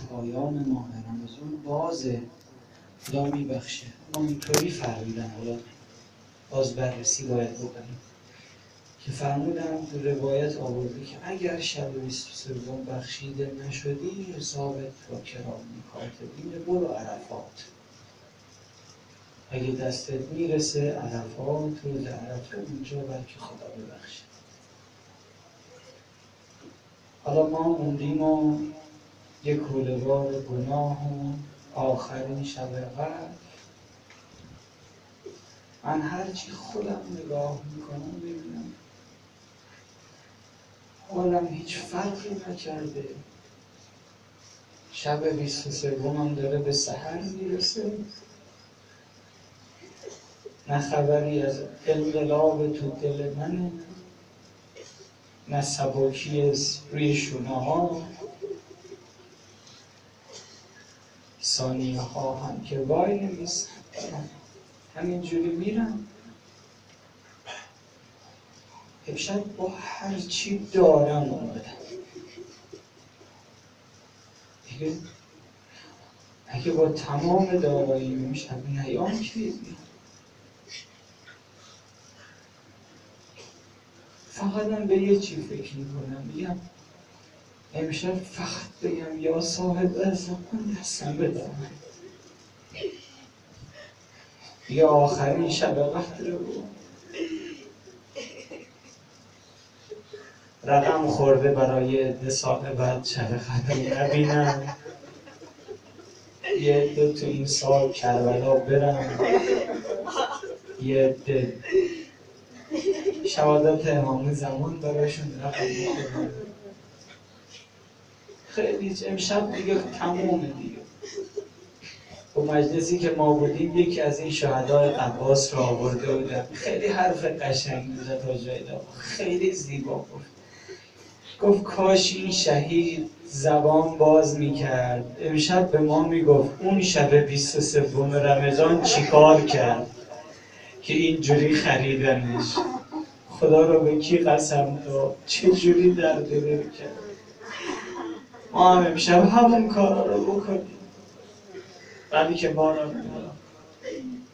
پایان ماه رمضان بازه، خدا میبخشه. ما اینطوری فرمودن، حالا باز بررسی باید بکنیم که فرمودن تو روایت آورده که اگر شب 23 بخشیده نشدی حسابت با کرام کاتبین برو عرفات. اگه دستت میرسه عرفات، روز عرفه، اونجا بلکه خدا ببخشه. حالا ما موندیم و یک کوله‌بار گناه و آخرین شب قدر. من هرچی خودم نگاه میکنم ببینم حالم هیچ فرقی نکرده. شب 23 هم داره به سحر میرسه، نه خبری از انقلاب تو دل منه، نه سبکی روی شونه ها. ثانیه ها هم که وای نمیستن، همینجوری میرم. امشب با هرچی دارم اومدم دیگه. اگه با تمام دارایی امشب نیام که میام. فقط من به یه چی فکر میکنم، میگم امشب فقط بگم یا صاحب الزمان دستم بدم. یا آخرین شب قدر رو رقم خورده برای عده سال بعد شب قدر نبینم. یه عده تو این سال کربلا برم، یه عده شهادت امام زمان براشون رقم بخورم. خیلی امشب دیگه تمومه دیگه. و مجلسی که ما بودیم یکی از این شهدای عباس را آورده بودن، خیلی حرف قشنگ میزد حاج وحید، خیلی زیبا گفت کاش این شهید زبان باز میکرد امشب به ما میگفت اون شب 23 رمضان چیکار کرد که اینجوری خریدنش. خدا رو به کی قسم داد، چجوری در دل کرد. ما هم امشب همون کارا رو بکنیم، ولی که باران میاد.